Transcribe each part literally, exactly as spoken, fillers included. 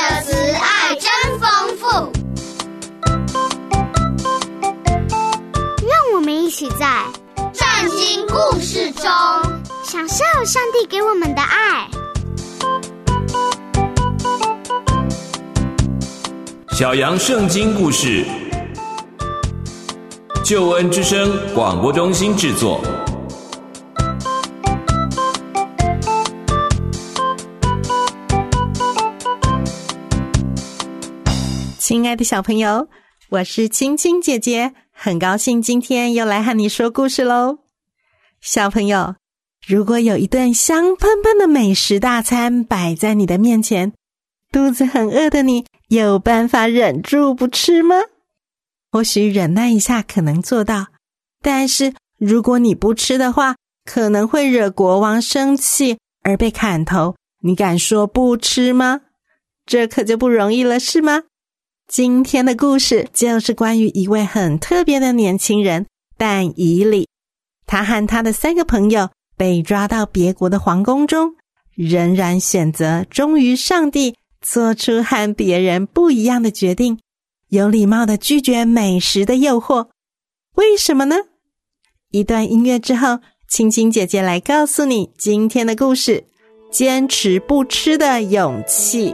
的慈爱真丰富。 让我们一起在圣经故事中享受上帝给我们的爱。 小羊圣经故事，救恩之声广播中心制作。 亲爱的小朋友，我是青青姐姐，很高兴今天又来和你说故事咯。小朋友，如果有一顿香喷喷的美食大餐摆在你的面前，肚子很饿的你有办法忍住不吃吗？或许忍耐一下可能做到，但是如果你不吃的话，可能会惹国王生气而被砍头，你敢说不吃吗？这可就不容易了，是吗？今天的故事就是关于一位很特别的年轻人但以理，他和他的三个朋友被抓到别国的皇宫中，仍然选择忠于上帝，做出和别人不一样的决定，有礼貌地拒绝美食的诱惑。为什么呢？一段音乐之后，青青姐姐来告诉你今天的故事，坚持不吃的勇气。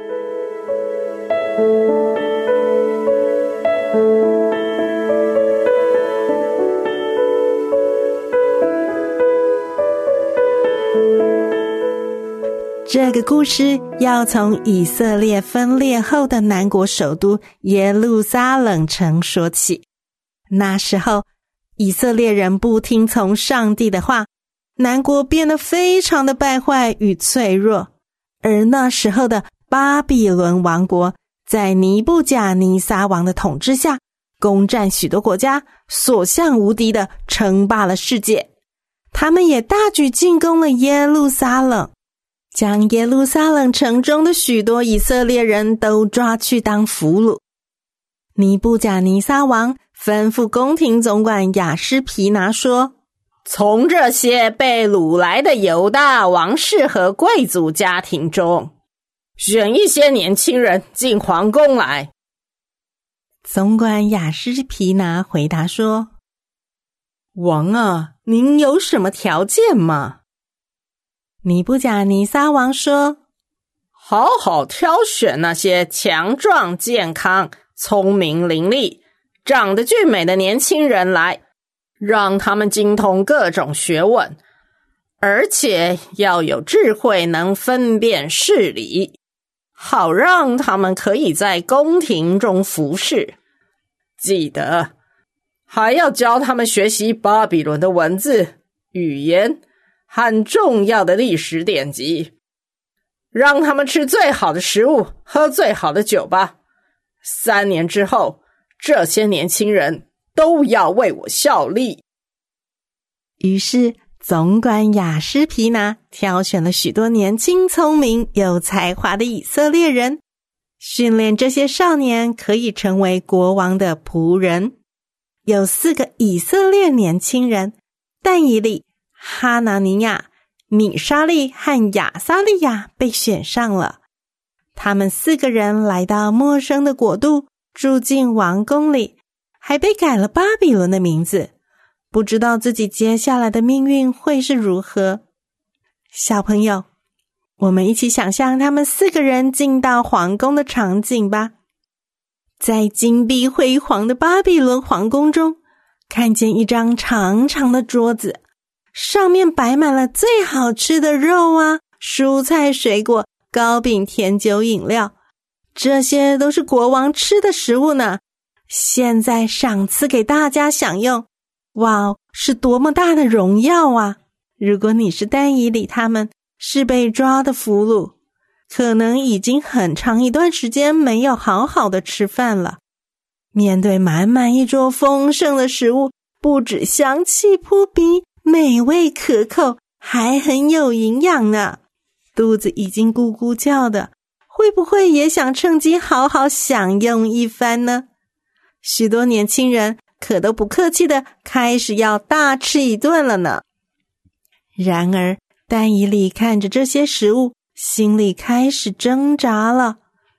这个故事要从以色列分裂后的南国首都耶路撒冷城说起。那时候，以色列人不听从上帝的话，南国变得非常的败坏与脆弱。而那时候的巴比伦王国，在尼布甲尼撒王的统治下，攻占许多国家，所向无敌地称霸了世界。他们也大举进攻了耶路撒冷，将耶路撒冷城中的许多以色列人都抓去当俘虏。尼布甲尼撒王吩咐宫廷总管亚施皮拿说，从这些被掳来的犹大王室和贵族家庭中，选一些年轻人进皇宫来。总管亚施皮拿回答说，王啊，您有什么条件吗？尼布甲尼撒王说，好好挑选那些强壮、健康、聪明伶俐、长得俊美的年轻人来，让他们精通各种学问，而且要有智慧，能分辨事理，好让他们可以在宫廷中服侍。记得还要教他们学习巴比伦的文字、语言和重要的历史典籍，让他们吃最好的食物，喝最好的酒吧。三年之后，这些年轻人都要为我效力。于是总管亚施皮拿挑选了许多年轻、聪明、有才华的以色列人，训练这些少年可以成为国王的仆人。有四个以色列年轻人，但以理、哈拿尼亚、米沙利和亚撒利亚被选上了。他们四个人来到陌生的国度，住进王宫里，还被改了巴比伦的名字，不知道自己接下来的命运会是如何。小朋友，我们一起想象他们四个人进到皇宫的场景吧。在金碧辉煌的巴比伦皇宫中，看见一张长长的桌子，上面摆满了最好吃的肉啊、蔬菜水果、糕饼、甜酒、饮料，这些都是国王吃的食物呢。现在赏赐给大家享用，哇，是多么大的荣耀啊！如果你是但以理他们，是被抓的俘虏，可能已经很长一段时间没有好好的吃饭了。面对满满一桌丰盛的食物，不止香气扑鼻，美味可口，还很有营养呢。肚子已经咕咕叫的，会不会也想趁机好好享用一番呢？许多年轻人可都不客气的开始要大吃一顿了呢。然而但以理看着这些食物，心里开始挣扎了。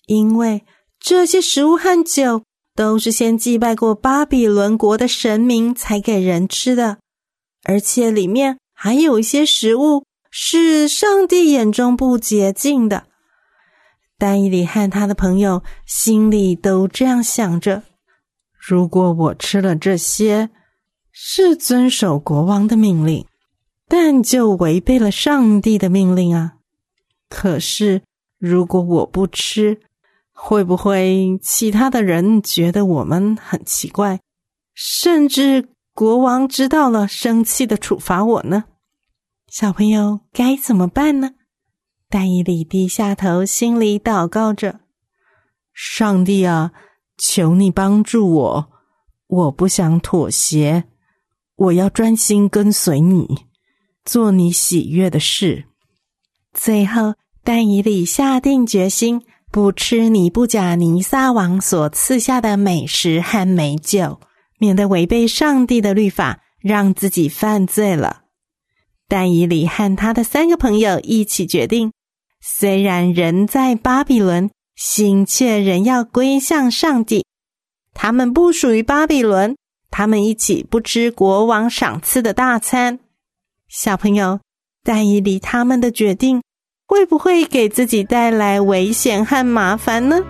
因为这些食物和酒都是先祭拜过巴比伦国的神明才给人吃的，而且里面还有一些食物是上帝眼中不洁净的。但以理和他的朋友心里都这样想着，如果我吃了这些，是遵守国王的命令，但就违背了上帝的命令啊。可是如果我不吃，会不会其他的人觉得我们很奇怪，甚至国王知道了生气的处罚我呢？小朋友该怎么办呢？但以理低下头，心里祷告着，上帝啊，求你帮助我，我不想妥协，我要专心跟随你，做你喜悦的事。最后但以理下定决心，不吃尼布甲尼撒王所赐下的美食和美酒，免得违背上帝的律法，让自己犯罪了。但以理和他的三个朋友一起决定，虽然人在巴比伦，心却仍要归向上帝。他们不属于巴比伦，他们一起不吃国王赏赐的大餐。小朋友，但以理他们的决定会不会给自己带来危险和麻烦呢？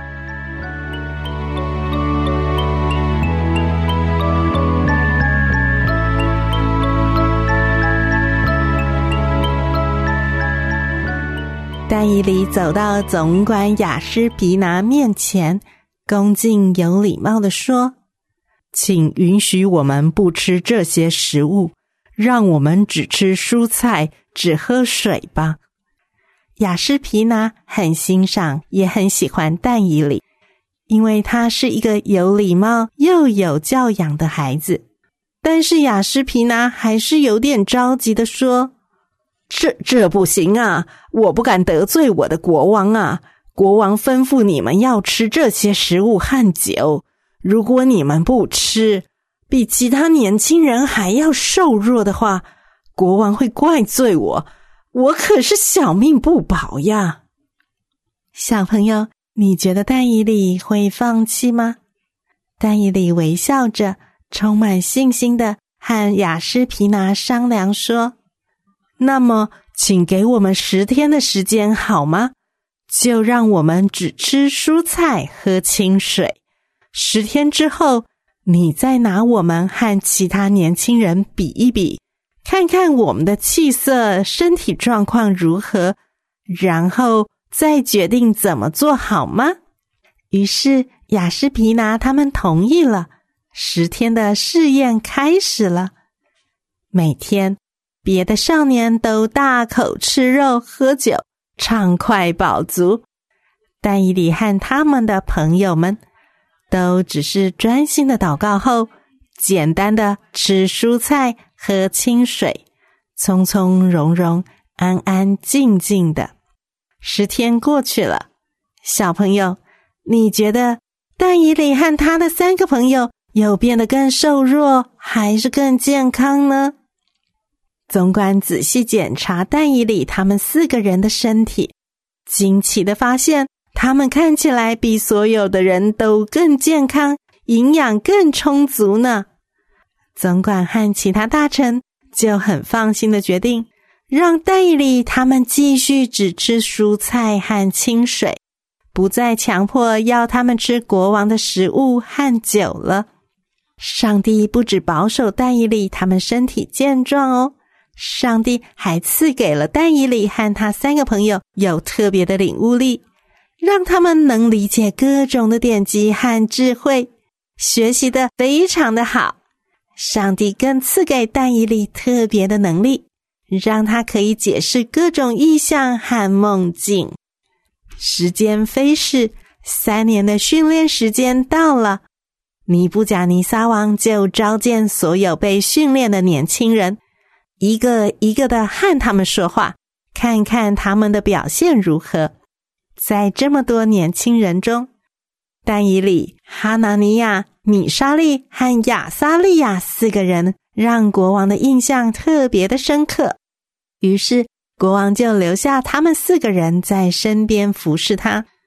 但以理走到总管亚施皮拿面前，恭敬有礼貌地说，请允许我们不吃这些食物，让我们只吃蔬菜，只喝水吧。亚施皮拿很欣赏也很喜欢但以理，因为他是一个有礼貌又有教养的孩子。但是亚施皮拿还是有点着急地说，这这不行啊，我不敢得罪我的国王啊，国王吩咐你们要吃这些食物和酒，如果你们不吃，比其他年轻人还要瘦弱的话，国王会怪罪我，我可是小命不保呀。小朋友，你觉得但以理会放弃吗？但以理微笑着，充满信心的和亚施皮拿商量说，那么请给我们十天的时间好吗？就让我们只吃蔬菜，喝清水。十天之后，你再拿我们和其他年轻人比一比，看看我们的气色、身体状况如何，然后再决定怎么做好吗？于是亚施皮拿他们同意了，十天的试验开始了。每天别的少年都大口吃肉喝酒，畅快饱足，但以理和他们的朋友们都只是专心的祷告后，简单的吃蔬菜，喝清水，从从容容，安安静静的。十天过去了，小朋友，你觉得但以理和他的三个朋友有变得更瘦弱，还是更健康呢？总管仔细检查但以理他们四个人的身体，惊奇地发现他们看起来比所有的人都更健康，营养更充足呢。总管和其他大臣就很放心地决定，让但以理他们继续只吃蔬菜和清水，不再强迫要他们吃国王的食物和酒了。上帝不只保守但以理他们身体健壮哦，上帝还赐给了但以理和他三个朋友有特别的领悟力，让他们能理解各种的典籍和智慧，学习得非常的好。上帝更赐给但以理特别的能力，让他可以解释各种异象和梦境。时间飞逝，三年的训练时间到了，尼布甲尼撒王就召见所有被训练的年轻人，一个一个的和他们说话，看看他们的表现如何。在这么多年轻人中，但以理、哈拿尼亚、米沙利和亚撒利亚四个人让国王的印象特别的深刻，于是国王就留下他们四个人在身边服侍他。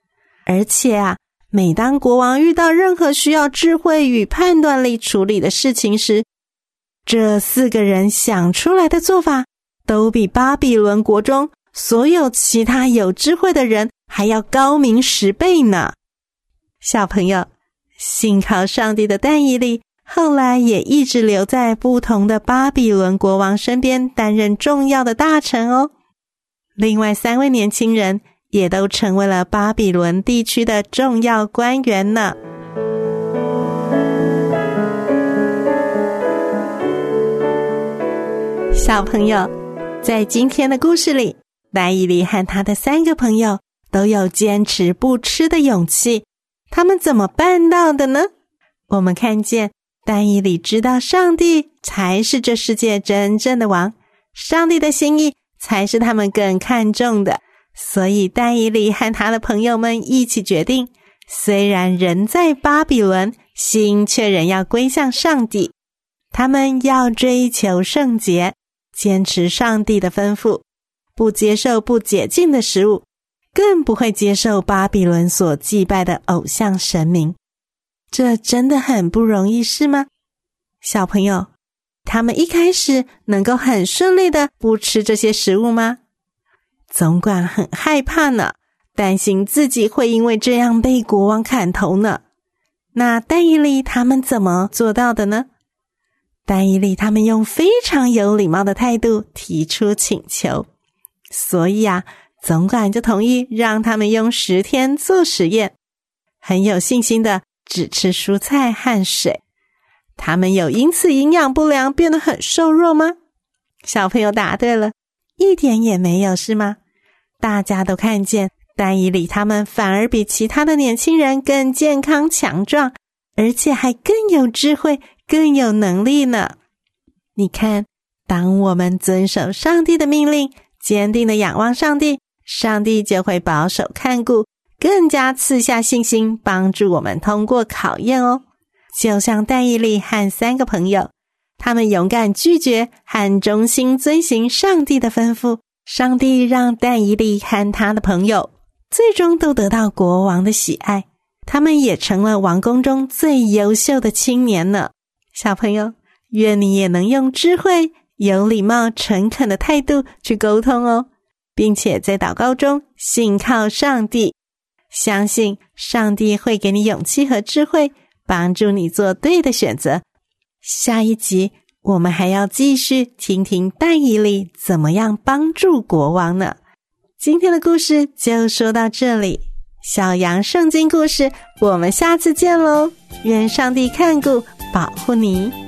而且啊，每当国王遇到任何需要智慧与判断力处理的事情时，这四个人想出来的做法都比巴比伦国中所有其他有智慧的人还要高明十倍呢。小朋友，信靠上帝的但以理后来也一直留在不同的巴比伦国王身边担任重要的大臣哦。另外三位年轻人也都成为了巴比伦地区的重要官员呢。小朋友，在今天的故事里，但以理和他的三个朋友都有坚持不吃的勇气，他们怎么办到的呢？我们看见但以理知道上帝才是这世界真正的王，上帝的心意才是他们更看重的，所以但以理和他的朋友们一起决定，虽然人在巴比伦，心却仍要归向上帝。他们要追求圣洁，坚持上帝的吩咐，不接受不洁净的食物，更不会接受巴比伦所祭拜的偶像神明。这真的很不容易，是吗？小朋友，他们一开始能够很顺利的不吃这些食物吗？总管很害怕呢，担心自己会因为这样被国王砍头呢。那但以理他们怎么做到的呢？但以理他们用非常有礼貌的态度提出请求，所以啊，总管就同意让他们用十天做实验，很有信心的只吃蔬菜和水。他们有因此营养不良变得很瘦弱吗？小朋友答对了，一点也没有，是吗？大家都看见但以理他们反而比其他的年轻人更健康强壮，而且还更有智慧，更有能力呢。你看，当我们遵守上帝的命令，坚定的仰望上帝，上帝就会保守看顾，更加赐下信心，帮助我们通过考验哦。就像但以理和三个朋友，他们勇敢拒绝和忠心遵行上帝的吩咐，上帝让但以理和他的朋友最终都得到国王的喜爱，他们也成了王宫中最优秀的青年呢。小朋友，愿你也能用智慧、有礼貌、诚恳的态度去沟通哦，并且在祷告中信靠上帝，相信上帝会给你勇气和智慧，帮助你做对的选择。下一集我们还要继续听听但以理怎么样帮助国王呢。今天的故事就说到这里，小羊圣经故事，我们下次见喽！愿上帝看顾保护你。